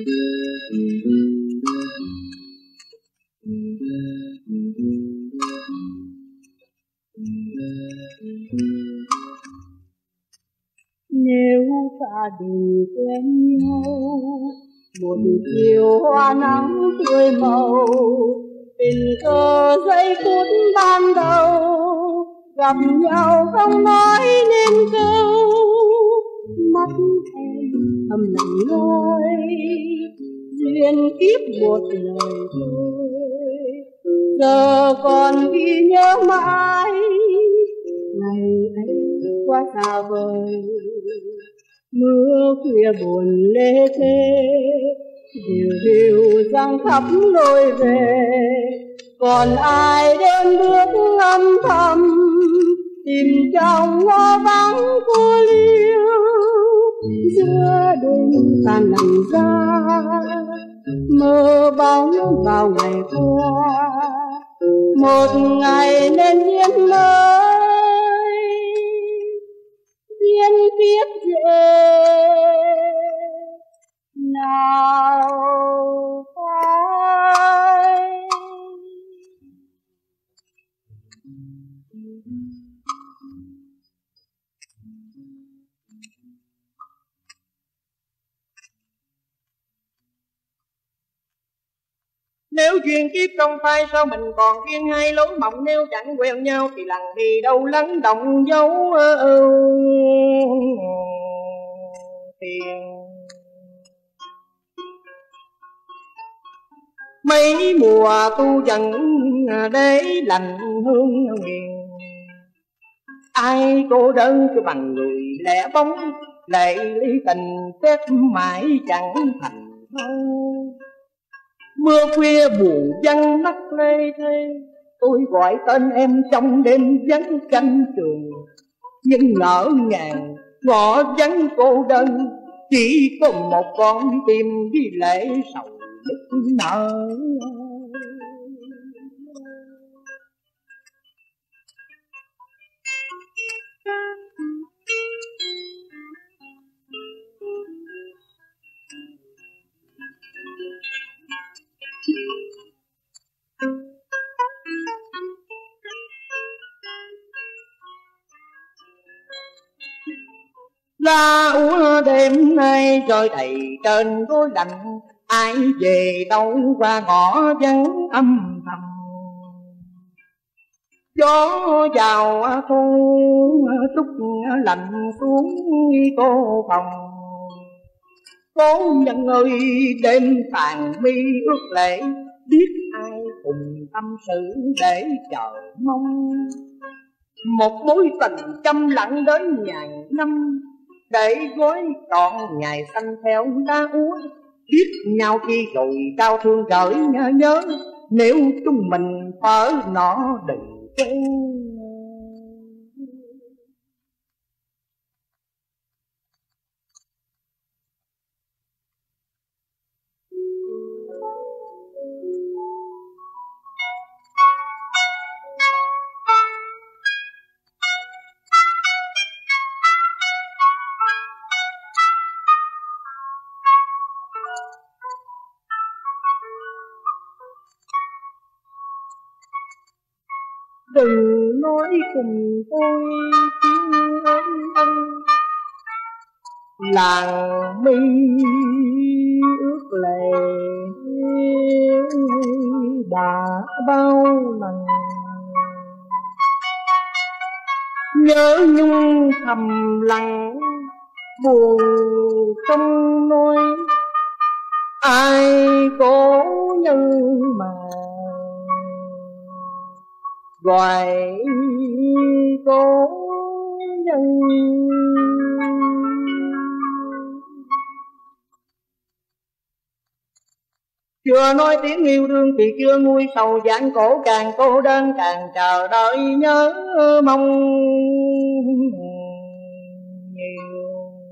Nếu ta đừng quen nhau, một chiều hoa nắng tươi màu, tình cờ giây phút ban đầu, gặp nhau không nói nên câu, mắt em thầm lặng nói, duyên kiếp một lời thôi. Giờ còn ghi nhớ mãi, ngày ấy quá xa vời, mưa khuya buồn lê thê, dịu dịu răng khắp lối về. Còn ai đêm bước âm thầm, tìm trong ngõ vắng cô liêu, giữa đêm tàn lặng ra, mơ bóng vào ngày qua, một ngày nên duyên mới, duyên kiếp dễ nào phai. Nếu duyên kiếp không phai, sao mình còn duyên hai lối mộng? Nếu chẳng quen nhau thì lần đi đâu lắng động dấu tiền. Mấy mùa tu dần để lành hương huyền, ai cô đơn cho bằng người lẻ bóng, lệ ly tình phép mãi chẳng thành thâu. Mưa khuya buồn vắng mắt lê thê, tôi gọi tên em trong đêm vắng canh trường, nhưng ngỡ ngàng ngõ vắng cô đơn, chỉ có một con tim đi lệ sầu đứt nợ. La úa đêm nay trời đầy trên gối lạnh, ai về đâu qua ngõ vắng âm thầm. Gió vào thu trúc lạnh xuống cô phòng, cố nhân ơi đêm tàn mi ước lệ, biết ai cùng tâm sự để chờ mong. Một mối tình câm lặng đến ngàn năm, để gói trọn ngày xanh theo đá úa. Biết nhau khi rồi đau thương gợi nhớ, nếu chúng mình phở nó đừng quên. Đừng nói cùng tôi tiếng ấm ân, làng mi ước lệ đã bao lần. Nhớ nhung thầm lặng buồn không nói, ai cố nhân mà gọi cố nhân. Chưa nói tiếng yêu đương thì chưa nguôi sầu giãn cổ, càng cô đơn càng chờ đợi nhớ mong nhiều.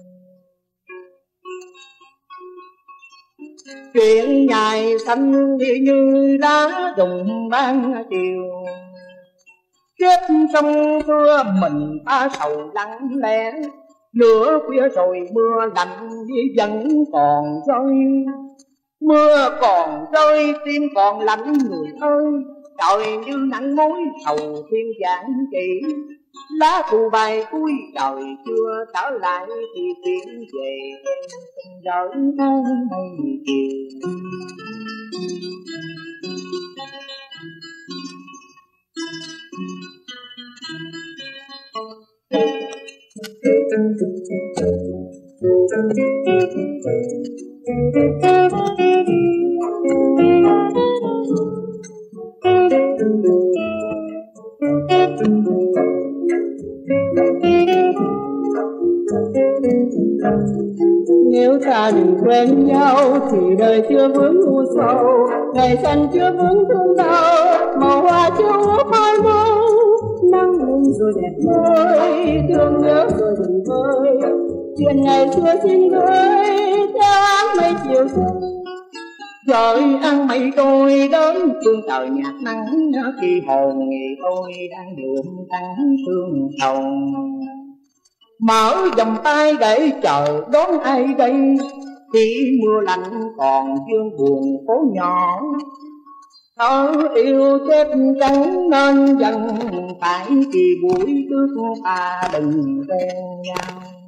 Chuyện nhài xanh như lá rụng ban chiều, chết sông thưa mình ta sầu lặng lẽ, Nửa khuya rồi mưa lạnh vẫn còn rơi, mưa còn rơi tim còn lạnh người ơi. Trời như nắng mối sầu thiên giảng chỉ, lá thu bay cuối trời chưa trở lại thì tiến về em đợi tháng mây chiều. Nếu ta đừng quen nhau thì đời chưa vướng u sầu, ngày xanh chưa vướng thương đau, màu hoa chưa úa phai màu. Nắng lên rồi đẹp vơi, thương nhớ rồi đừng vơi, chuyện ngày xưa xin gửi theo áng mây chiều xuân. Trời ăn mây tôi đến chuông trời nhạt nắng, khi hồn người tôi đang nhuộm trắng sương hồng. Mở vòng tay để chờ đón ai đây, khi mưa lạnh còn dương buồn phố nhỏ. Thở yêu chết trắng nên dần phải kỳ buổi trước ta đừng quen nhau.